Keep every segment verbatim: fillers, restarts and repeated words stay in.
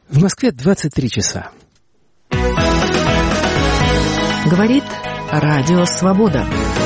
В Москве двадцать три часа. Говорит Радио Свобода.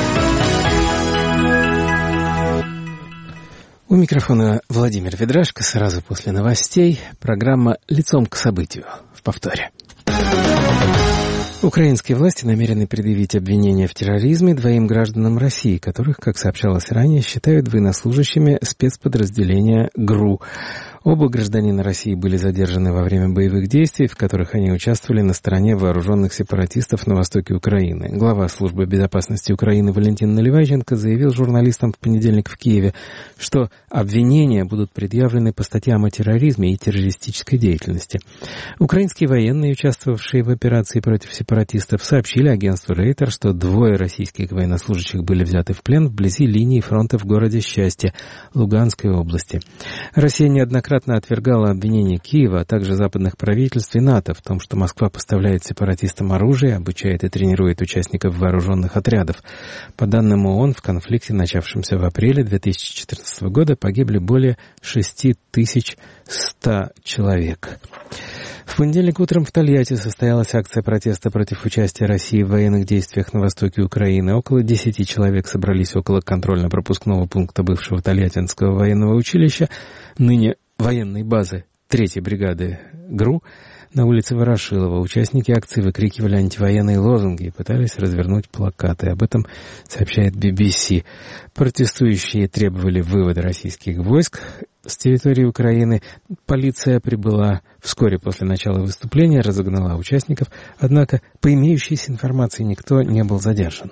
У микрофона Владимир Ведрашко. Сразу после новостей программа «Лицом к событию» в повторе. Украинские власти намерены предъявить обвинения в терроризме двоим гражданам России, которых, как сообщалось ранее, считают военнослужащими спецподразделения ГРУ. Оба гражданина России были задержаны во время боевых действий, в которых они участвовали на стороне вооруженных сепаратистов на востоке Украины. Глава службы безопасности Украины Валентин Наливайченко заявил журналистам в понедельник в Киеве, что обвинения будут предъявлены по статьям о терроризме и террористической деятельности. Украинские военные, участвовавшие в операции против сепаратистов, сообщили агентству Рейтер, что двое российских военнослужащих были взяты в плен вблизи линии фронта в городе Счастье Луганской области. Россия неоднократно отвергала обвинения Киева, а также западных правительств и НАТО в том, что Москва поставляет сепаратистам оружие, обучает и тренирует участников вооруженных отрядов. По данным ООН, в конфликте, начавшемся в апреле две тысячи четырнадцатого года, погибли более шесть тысяч сто человек. В понедельник утром в Тольятти состоялась акция протеста против участия России в военных действиях на востоке Украины. Около десяти человек собрались около контрольно-пропускного пункта бывшего Тольяттинского военного училища, ныне военной базы третьей бригады ГРУ, на улице Ворошилова. Участники акции выкрикивали антивоенные лозунги и пытались развернуть плакаты. Об этом сообщает би би си. Протестующие требовали вывода российских войск с территории Украины. Полиция прибыла вскоре после начала выступления, разогнала участников, однако по имеющейся информации никто не был задержан.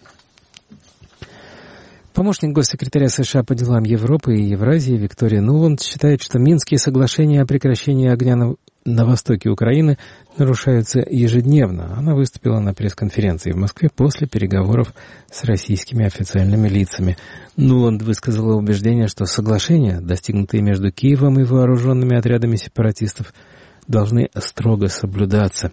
Помощник госсекретаря США по делам Европы и Евразии Виктория Нуланд считает, что Минские соглашения о прекращении огня на, на востоке Украины нарушаются ежедневно. Она выступила на пресс-конференции в Москве после переговоров с российскими официальными лицами. Нуланд высказала убеждение, что соглашения, достигнутые между Киевом и вооруженными отрядами сепаратистов, должны строго соблюдаться.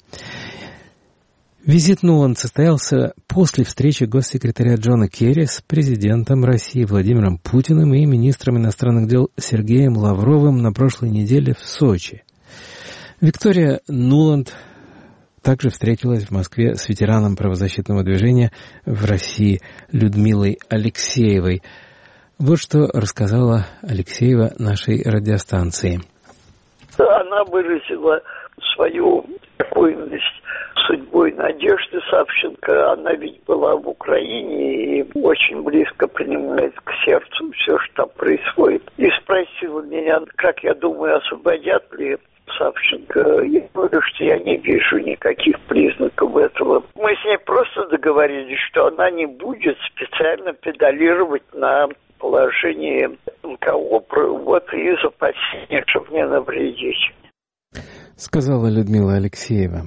Визит Нуланд состоялся после встречи госсекретаря Джона Керри с президентом России Владимиром Путиным и министром иностранных дел Сергеем Лавровым на прошлой неделе в Сочи. Виктория Нуланд также встретилась в Москве с ветераном правозащитного движения в России Людмилой Алексеевой. Вот что рассказала Алексеева нашей радиостанции. Она выразила свою спокойность судьбой Надежды Савченко. Она ведь была в Украине и очень близко принимает к сердцу все, что там происходит. И спросила меня, как я думаю, освободят ли Савченко. Я говорю, что я не вижу никаких признаков этого. Мы с ней просто договорились, что она не будет специально педалировать на положении эн ка о, вот из опасения, чтобы не навредить. Сказала Людмила Алексеева.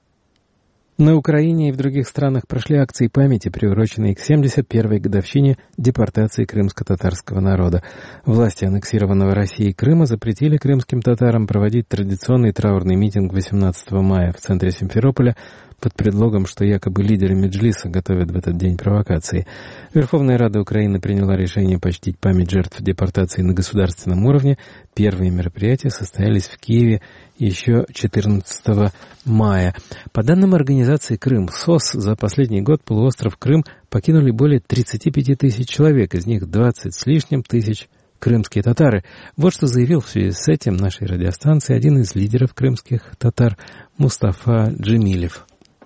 На Украине и в других странах прошли акции памяти, приуроченные к семьдесят первой годовщине депортации крымско-татарского народа. Власти аннексированного Россией Крыма запретили крымским татарам проводить традиционный траурный митинг восемнадцатого мая в центре Симферополя под предлогом, что якобы лидеры Меджлиса готовят в этот день провокации. Верховная Рада Украины приняла решение почтить память жертв депортации на государственном уровне. Первые мероприятия состоялись в Киеве еще четырнадцатого мая. По данным организации «Крым СОС», за последний год полуостров Крым покинули более тридцать пять тысяч человек, из них двадцать с лишним тысяч крымские татары. Вот что заявил в связи с этим нашей радиостанции один из лидеров крымских татар Мустафа Джемилев.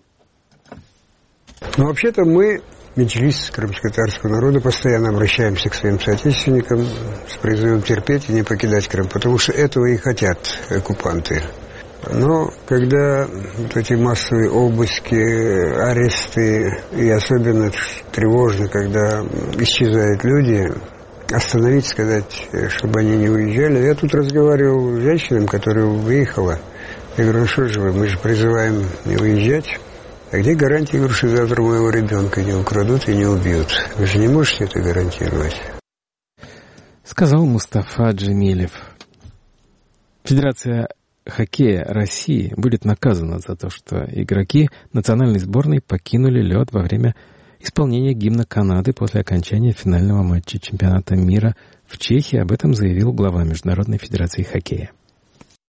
Ну, вообще-то мы, Меджлис крымско-татарского народа, постоянно обращаемся к своим соотечественникам с призывом терпеть и не покидать Крым, потому что этого и хотят оккупанты. Но когда вот эти массовые обыски, аресты, и особенно тревожно, когда исчезают люди, остановить, сказать, чтобы они не уезжали. Я тут разговаривал с женщиной, которая выехала. Я говорю, ну что же вы, мы же призываем не уезжать. А где гарантия, говорю, что завтра моего ребенка не украдут и не убьют? Вы же не можете это гарантировать. Сказал Мустафа Джемилев. Федерация хоккея России будет наказана за то, что игроки национальной сборной покинули лед во время исполнения гимна Канады после окончания финального матча чемпионата мира в Чехии. Об этом заявил глава Международной федерации хоккея.